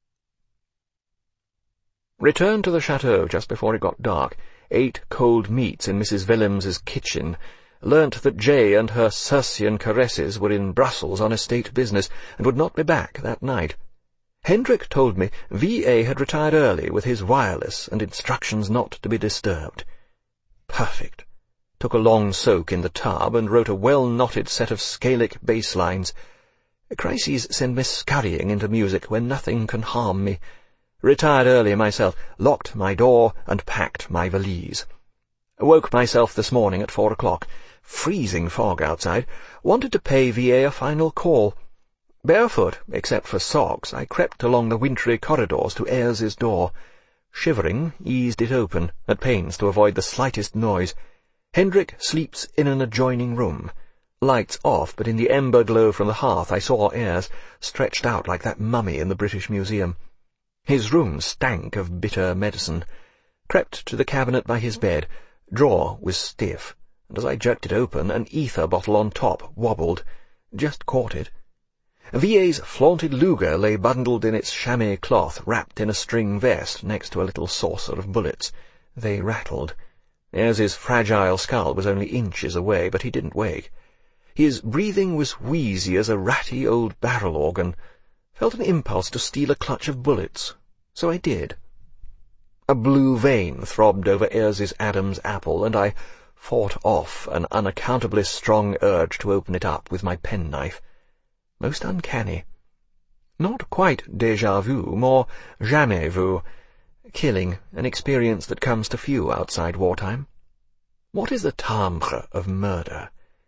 Returned to the chateau just before it got dark, ate cold meats in Mrs. Willems's kitchen, learnt that J and her Circean caresses were in Brussels on estate business, and would not be back that night. Hendrik told me V.A. had retired early with his wireless and instructions not to be disturbed. Perfect. Took a long soak in the tub and wrote a well-knotted set of Scalic bass lines. Crises send me scurrying into music when nothing can harm me. Retired early myself, locked my door and packed my valise. Woke myself this morning at 4 o'clock. Freezing fog outside. Wanted to pay V.A. a final call. Barefoot, except for socks, I crept along the wintry corridors to Ayres's door. Shivering, eased it open, at pains to avoid the slightest noise. Hendrik sleeps in an adjoining room. Lights off, but in the ember glow from the hearth I saw Ayres, stretched out like that mummy in the British Museum. His room stank of bitter medicine. Crept to the cabinet by his bed. Drawer was stiff, and as I jerked it open, an ether bottle on top wobbled. Just caught it. V.A.'s flaunted Luger lay bundled in its chamois cloth, wrapped in a string vest, next to a little saucer of bullets. They rattled. Ayres's fragile skull was only inches away, but he didn't wake. His breathing was wheezy as a ratty old barrel organ. Felt an impulse to steal a clutch of bullets, so I did. A blue vein throbbed over Ayres's Adam's apple, and I fought off an unaccountably strong urge to open it up with my penknife. Most uncanny. Not quite déjà vu, more jamais vu. Killing, an experience that comes to few outside wartime. What is the timbre of murder?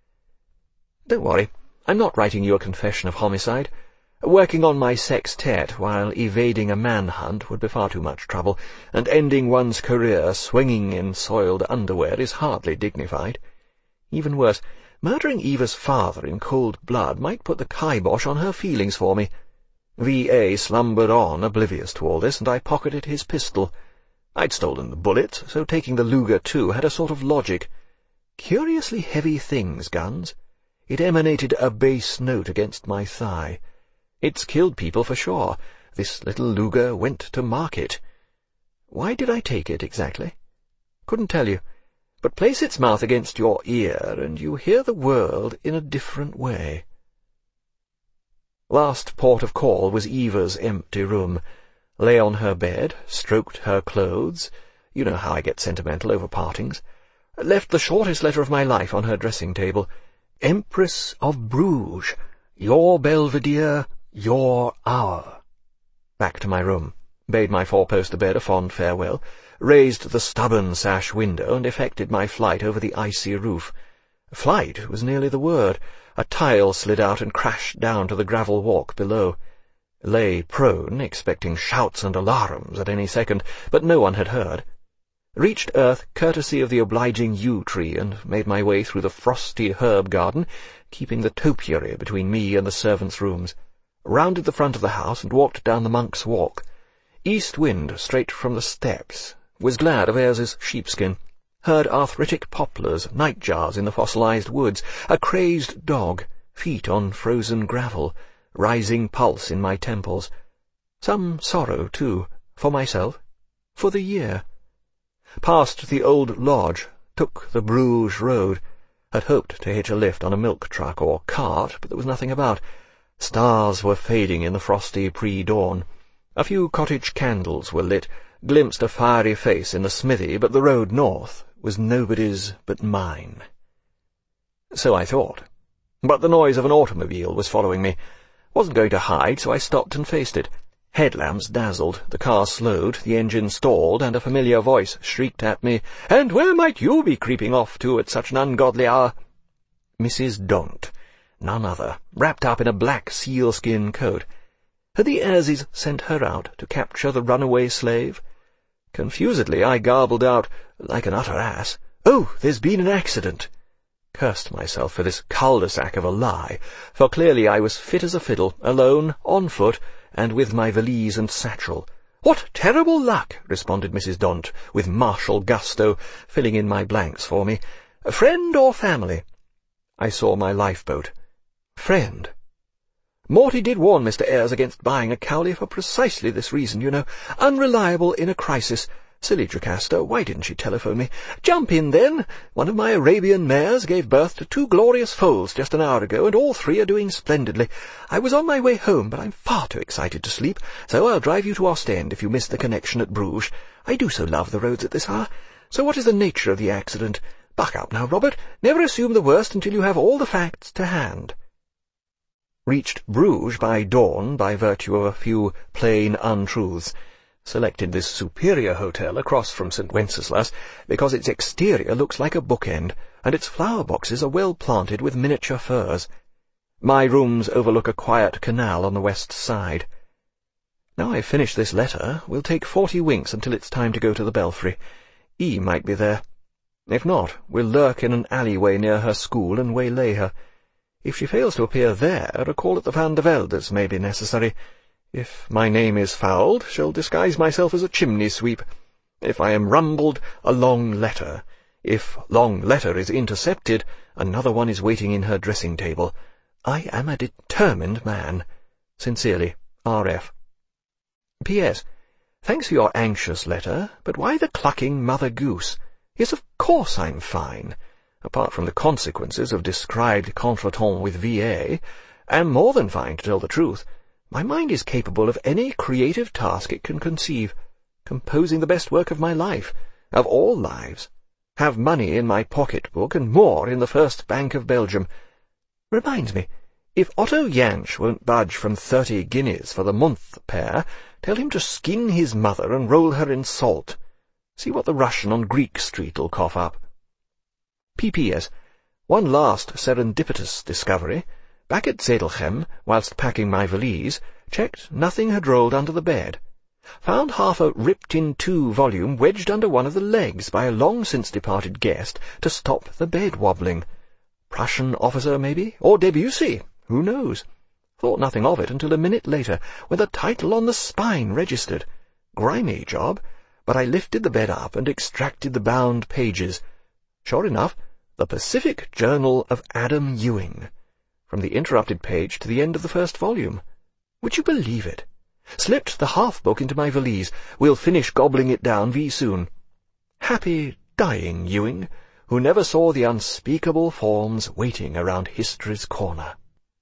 Don't worry, I'm not writing you a confession of homicide. Working on my sextet while evading a manhunt would be far too much trouble, and ending one's career swinging in soiled underwear is hardly dignified. Even worse, murdering Eva's father in cold blood might put the kibosh on her feelings for me. V.A. slumbered on, oblivious to all this, and I pocketed his pistol. I'd stolen the bullets, so taking the Luger too had a sort of logic. Curiously heavy things, guns. It emanated a bass note against my thigh. It's killed people for sure. This little Luger went to market. Why did I take it, exactly? Couldn't tell you. But place its mouth against your ear, and you hear the world in a different way. Last port of call was Eva's empty room. Lay on her bed, stroked her clothes. You know how I get sentimental over partings. Left the shortest letter of my life on her dressing-table. Empress of Bruges, your Belvedere, your hour. Back to my room. Bade my four-poster bed a fond farewell, raised the stubborn sash window, and effected my flight over the icy roof. Flight was nearly the word. A tile slid out and crashed down to the gravel walk below. Lay prone, expecting shouts and alarms at any second, but no one had heard. Reached earth courtesy of the obliging yew tree, and made my way through the frosty herb garden, keeping the topiary between me and the servants' rooms. rounded the front of the house and walked down the Monk's Walk. East wind straight from the steps. Was glad of Ayres's sheepskin. Heard arthritic poplars, nightjars in the fossilized woods, a crazed dog, feet on frozen gravel, rising pulse in my temples. Some sorrow, too, for myself, for the year. Passed the old lodge, took the Bruges road. Had hoped to hitch a lift on a milk truck or cart, but there was nothing about. Stars were fading in the frosty pre-dawn. A few cottage candles were lit, glimpsed a fiery face in the smithy, but the road north was nobody's but mine. So I thought. But the noise of an automobile was following me. Wasn't going to hide, so I stopped and faced it. Headlamps dazzled, the car slowed, the engine stalled, and a familiar voice shrieked at me, "And where might you be creeping off to at such an ungodly hour?" Mrs. Dont, none other, wrapped up in a black sealskin coat. Had the Ayreses sent her out to capture the runaway slave? Confusedly I garbled out, like an utter ass, "Oh, there's been an accident." Cursed myself for this cul-de-sac of a lie, for clearly I was fit as a fiddle, alone, on foot, and with my valise and satchel. "What terrible luck!" responded Mrs. Dont, with martial gusto, filling in my blanks for me. "Friend or family?" I saw my lifeboat. Friend. Morty did warn Mr. Ayres against buying a Cowley for precisely this reason, you know. Unreliable in a crisis. Silly Jocasta, why didn't she telephone me? Jump in, then. One of my Arabian mares gave birth to 2 glorious foals just an hour ago, and all 3 are doing splendidly. I was on my way home, but I'm far too excited to sleep, so I'll drive you to Ostend if you miss the connection at Bruges. I do so love the roads at this hour. So what is the nature of the accident? Buck up now, Robert. Never assume the worst until you have all the facts to hand. Reached Bruges by dawn by virtue of a few plain untruths. Selected this superior hotel across from St. Wenceslas because its exterior looks like a bookend, and its flower boxes are well planted with miniature firs. My rooms overlook a quiet canal on the west side. Now I've finished this letter, we'll take 40 winks until it's time to go to the Belfry. E might be there. If not, we'll lurk in an alleyway near her school and waylay her. If she fails to appear there, a call at the Van der Veldes may be necessary. If my name is fouled, shall disguise myself as a chimney-sweep. If I am rumbled, a long letter. If long letter is intercepted, another one is waiting in her dressing-table. I am a determined man. Sincerely, R.F. P.S. Thanks for your anxious letter, but why the clucking Mother Goose? Yes, of course I'm fine. Apart from the consequences of described contretemps with V.A., am more than fine, to tell the truth. My mind is capable of any creative task it can conceive, composing the best work of my life, of all lives. Have money in my pocket-book and more in the First Bank of Belgium. Reminds me, if Otto Jansch won't budge from 30 guineas for the month pair, tell him to skin his mother and roll her in salt. See what the Russian on Greek Street'll cough up. P.P.S. One last serendipitous discovery. Back at Zedelgem, whilst packing my valise, checked nothing had rolled under the bed. Found half a ripped-in-two volume wedged under one of the legs by a long-since-departed guest to stop the bed wobbling. Prussian officer, maybe? Or Debussy? Who knows? Thought nothing of it until a minute later, when the title on the spine registered. Grimy job, but I lifted the bed up and extracted the bound pages. Sure enough, the Pacific Journal of Adam Ewing. From the interrupted page to the end of the first volume. Would you believe it? Slipped the half-book into my valise. We'll finish gobbling it down soon. Happy dying Ewing, who never saw the unspeakable forms waiting around history's corner.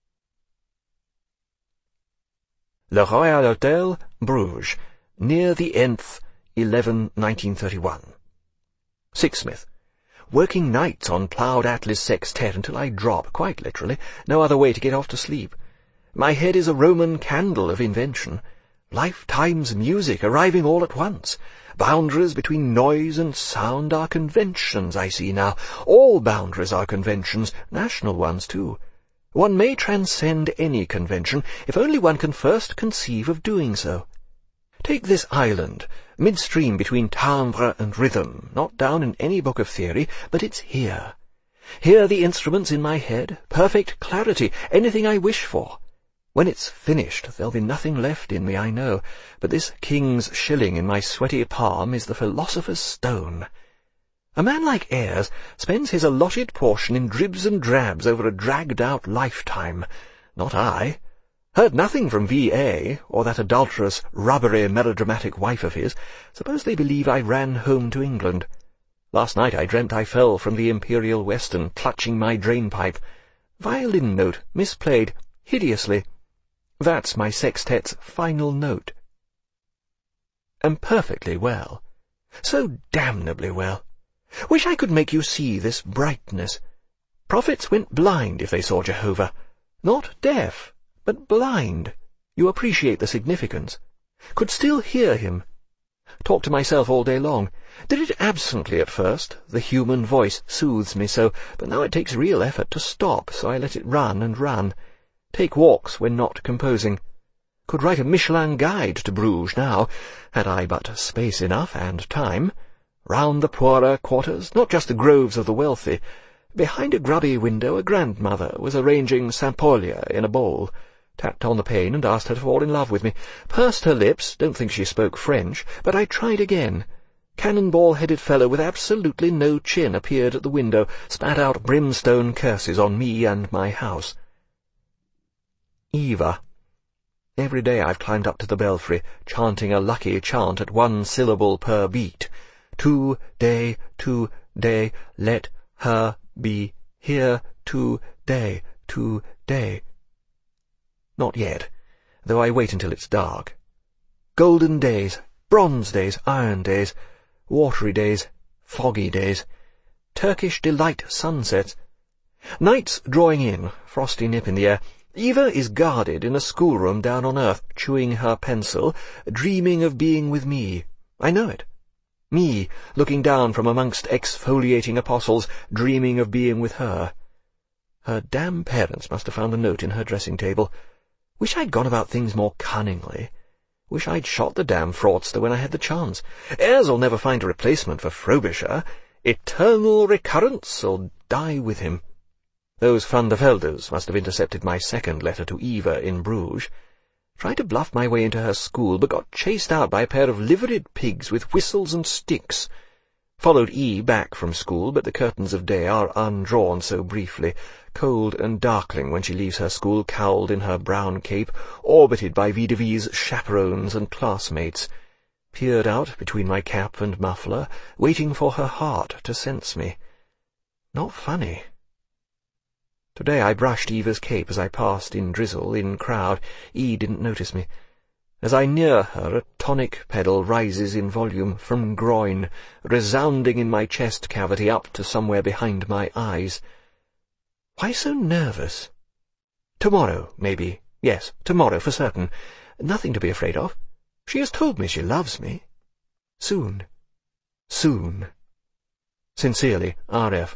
Le Royal Hotel, Bruges, near the Nth, 11/1931. Sixsmith. Working nights on ploughed Atlas sextet until I drop, quite literally, no other way to get off to sleep. My head is a Roman candle of invention. Lifetime's music arriving all at once. Boundaries between noise and sound are conventions, I see now. All boundaries are conventions, national ones too. One may transcend any convention, if only one can first conceive of doing so. Take this island, midstream between timbre and rhythm, not down in any book of theory, but it's here. Here the instruments in my head, perfect clarity, anything I wish for. When it's finished, there'll be nothing left in me, I know, but this king's shilling in my sweaty palm is the philosopher's stone. A man like Ayres spends his allotted portion in dribs and drabs over a dragged-out lifetime. Not I. Heard nothing from V.A., or that adulterous, rubbery, melodramatic wife of his. Suppose they believe I ran home to England. Last night I dreamt I fell from the Imperial Western, clutching my drain-pipe. Violin note, misplayed, hideously. That's my sextet's final note. Am perfectly well. So damnably well. Wish I could make you see this brightness. Prophets went blind if they saw Jehovah. Not deaf, but blind. You appreciate the significance. Could still hear him. Talk to myself all day long. Did it absently at first. The human voice soothes me so, but now it takes real effort to stop, so I let it run and run. Take walks when not composing. Could write a Michelin guide to Bruges now, had I but space enough and time. Round the poorer quarters, not just the groves of the wealthy. Behind a grubby window a grandmother was arranging Saint-Paulien in a bowl. Tapped on the pane and asked her to fall in love with me. Pursed her lips, don't think she spoke French, but I tried again. Cannonball-headed fellow with absolutely no chin appeared at the window, spat out brimstone curses on me and my house. Eva. Every day I've climbed up to the belfry, chanting a lucky chant at 1 syllable per beat. To-day, let her be here to-day, to-day. Not yet, though I wait until it's dark. Golden days, bronze days, iron days, watery days, foggy days, Turkish delight sunsets. Nights drawing in, frosty nip in the air. Eva is guarded in a schoolroom down on earth, chewing her pencil, dreaming of being with me. I know it. Me, looking down from amongst exfoliating apostles, dreaming of being with her. Her damn parents must have found a note in her dressing-table. Wish I'd gone about things more cunningly. Wish I'd shot the damn fraudster when I had the chance. Ayres'll never find a replacement for Frobisher. Eternal recurrence'll die with him. Those Van der Velders must have intercepted my second letter to Eva in Bruges. Tried to bluff my way into her school, but got chased out by a pair of liveried pigs with whistles and sticks. Followed E back from school, but the curtains of day are undrawn so briefly, cold and darkling when she leaves her school cowled in her brown cape, orbited by vis-a-vis chaperones and classmates. Peered out between my cap and muffler, waiting for her heart to sense me. Not funny. Today I brushed Eva's cape as I passed in drizzle, in crowd. E didn't notice me. As I near her, a tonic pedal rises in volume from groin, resounding in my chest cavity up to somewhere behind my eyes. Why so nervous? Tomorrow, maybe. Yes, tomorrow, for certain. Nothing to be afraid of. She has told me she loves me. Soon. Soon. Sincerely, R.F.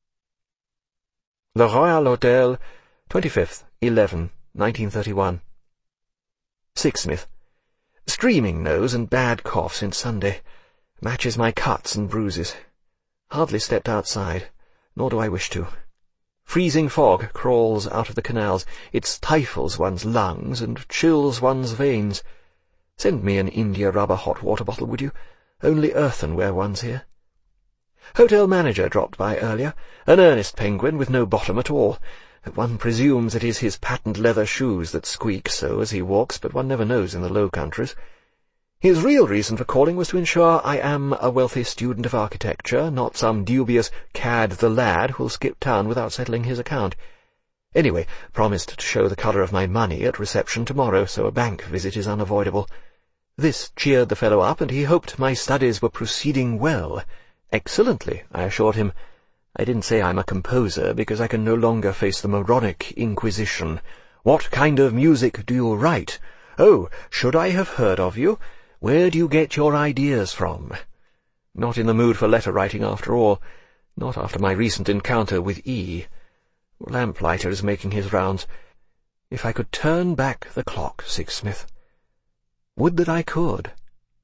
Le Royal Hotel, 25th, 11, 1931. Sixsmith. Streaming nose and bad cough since Sunday. Matches my cuts and bruises. Hardly stepped outside, nor do I wish to. Freezing fog crawls out of the canals. It stifles one's lungs and chills one's veins. Send me an India rubber hot water bottle, would you? Only earthenware ones here. Hotel manager dropped by earlier, an earnest penguin with no bottom at all. One presumes it is his patent leather shoes that squeak so as he walks, but one never knows in the Low Countries. His real reason for calling was to ensure I am a wealthy student of architecture, not some dubious cad the lad who'll skip town without settling his account. Anyway, promised to show the colour of my money at reception tomorrow, so a bank visit is unavoidable. This cheered the fellow up, and he hoped my studies were proceeding well. Excellently, I assured him. I didn't say I'm a composer, because I can no longer face the moronic inquisition. What kind of music do you write? Oh, should I have heard of you? Where do you get your ideas from? Not in the mood for letter-writing after all. Not after my recent encounter with E. Lamplighter is making his rounds. If I could turn back the clock, Sixsmith. Would that I could.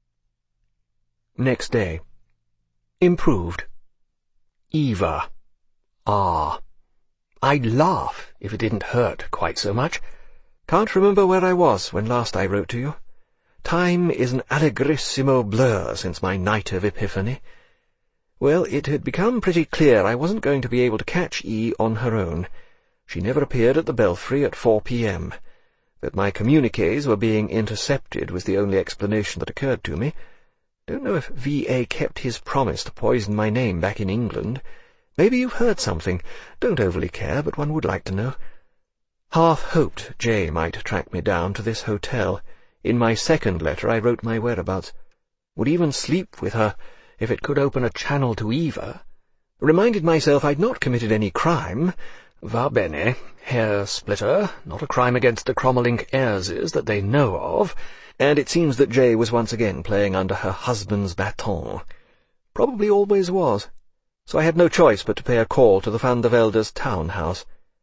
Next day. Improved. Eva. Ah. I'd laugh if it didn't hurt quite so much. Can't remember where I was when last I wrote to you. Time is an allegrissimo blur since my night of epiphany. Well, it had become pretty clear I wasn't going to be able to catch E on her own. She never appeared at the Belfry at 4 p.m. That my communiques were being intercepted was the only explanation that occurred to me. Don't know if V.A. kept his promise to poison my name back in England. Maybe you've heard something. Don't overly care, but one would like to know. Half hoped J might track me down to this hotel. In my second letter I wrote my whereabouts. Would even sleep with her, if it could open a channel to Eva. Reminded myself I'd not committed any crime. Va bene, hair-splitter, not a crime against the Crommelink Airses that they know of, and it seems that J was once again playing under her husband's baton. Probably always was. So I had no choice but to pay a call to the Van der Velde's townhouse.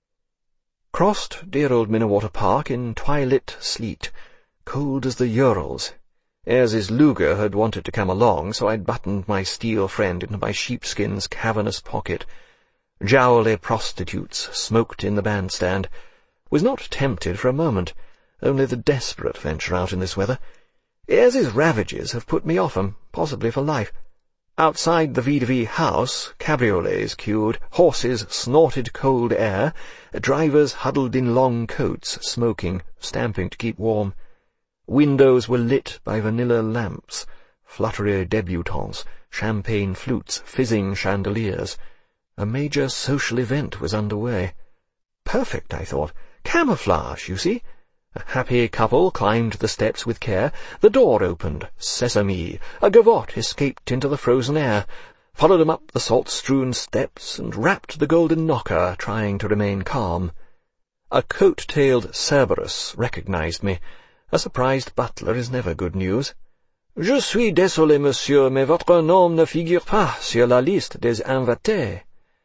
Crossed dear old Minnewater Park in twilit sleet, cold as the Urals. Ayres's Luger had wanted to come along, so I'd buttoned my steel friend into my sheepskin's cavernous pocket. Jowly prostitutes smoked in the bandstand. Was not tempted for a moment, only the desperate venture out in this weather. Ayres's ravages have put me off 'em, possibly for life. Outside the V.D.V. house, cabriolets queued, horses snorted cold air, drivers huddled in long coats, smoking, stamping to keep warm. Windows were lit by vanilla lamps, fluttery debutantes, champagne flutes, fizzing chandeliers. A major social event was underway. Perfect, I thought. Camouflage, you see. A happy couple climbed the steps with care. The door opened. Sesame! A gavotte escaped into the frozen air, followed him up the salt-strewn steps, and rapped the golden knocker, trying to remain calm. A coat-tailed Cerberus recognized me. A surprised butler is never good news. Je suis désolé, monsieur, mais votre nom ne figure pas sur la liste des invités.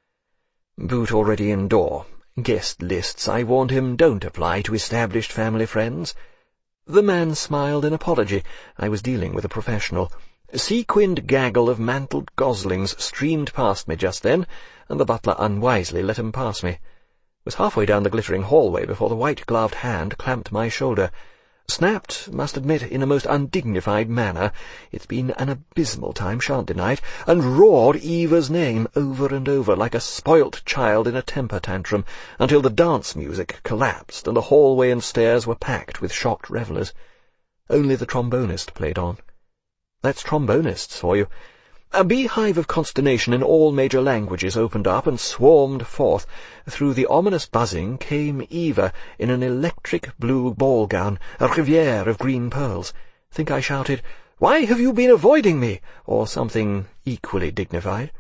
Boot already indoor. Guest lists, I warned him, don't apply to established family friends. The man smiled in apology. I was dealing with a professional. A sequined gaggle of mantled goslings streamed past me just then, and the butler unwisely let him pass me. Was halfway down the glittering hallway before the white-gloved hand clamped my shoulder. Snapped, must admit, in a most undignified manner, it's been an abysmal time, shan't deny it, and roared Eva's name over and over like a spoilt child in a temper tantrum, until the dance music collapsed and the hallway and stairs were packed with shocked revellers. Only the trombonist played on. That's trombonists for you. A beehive of consternation in all major languages opened up and swarmed forth. Through the ominous buzzing came Eva in an electric blue ball gown, a riviere of green pearls. Think I shouted, "Why have you been avoiding me?" or something equally dignified.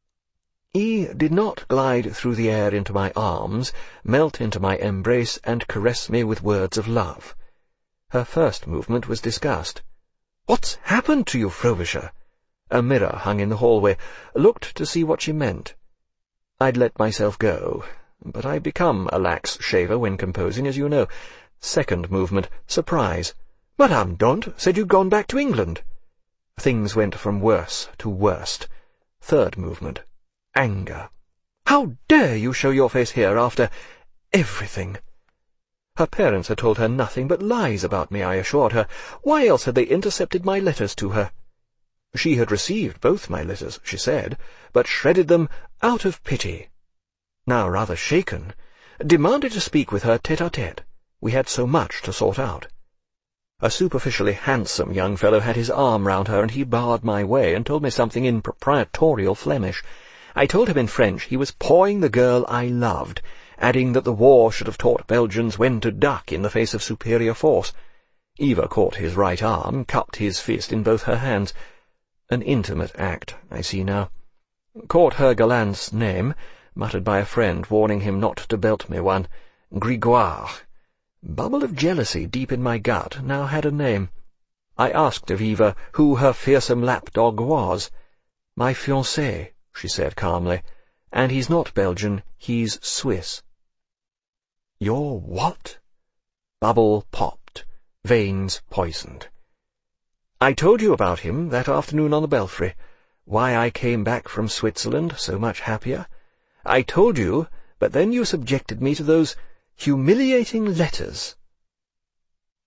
E did not glide through the air into my arms, melt into my embrace, and caress me with words of love. Her first movement was disgust. "What's happened to you, Frobisher?" A mirror hung in the hallway. Looked to see what she meant. I'd let myself go, but I become a lax shaver when composing, as you know. Second movement, surprise. "Madame Dont said you'd gone back to England." Things went from worse to worst. Third movement, anger. "How dare you show your face here after everything?" Her parents had told her nothing but lies about me, I assured her. Why else had they intercepted my letters to her? She had received both my letters, she said, but shredded them out of pity. Now rather shaken, demanded to speak with her tete-a-tete. We had so much to sort out. A superficially handsome young fellow had his arm round her, and he barred my way and told me something in proprietorial Flemish. I told him in French he was pawing the girl I loved, adding that the war should have taught Belgians when to duck in the face of superior force. Eva caught his right arm, cupped his fist in both her hands. An intimate act, I see now. Caught her gallant's name, muttered by a friend, warning him not to belt me one. Grégoire. Bubble of jealousy deep in my gut now had a name. I asked of Eva who her fearsome lapdog was. "My fiancé," she said calmly, "and he's not Belgian, he's Swiss." "You're what?" Bubble popped, veins poisoned. "I told you about him that afternoon on the Belfry, why I came back from Switzerland so much happier. I told you, but then you subjected me to those humiliating letters."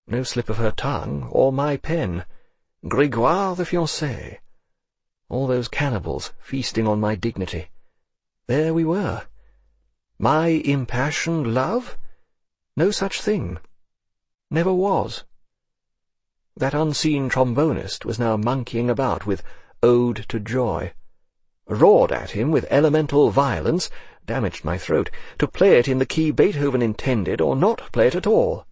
No slip of her tongue, or my pen. Grégoire the fiancé. All those cannibals feasting on my dignity. There we were. My impassioned love? No such thing. Never was. That unseen trombonist was now monkeying about with Ode to Joy. Roared at him with elemental violence, damaged my throat, to play it in the key Beethoven intended or not play it at all.